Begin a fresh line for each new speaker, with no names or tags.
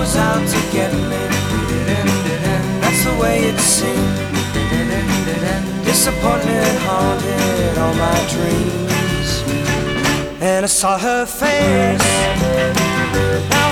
was out to get me. That's the way it seemed. Disappointment haunted all my dreams. And I saw her face.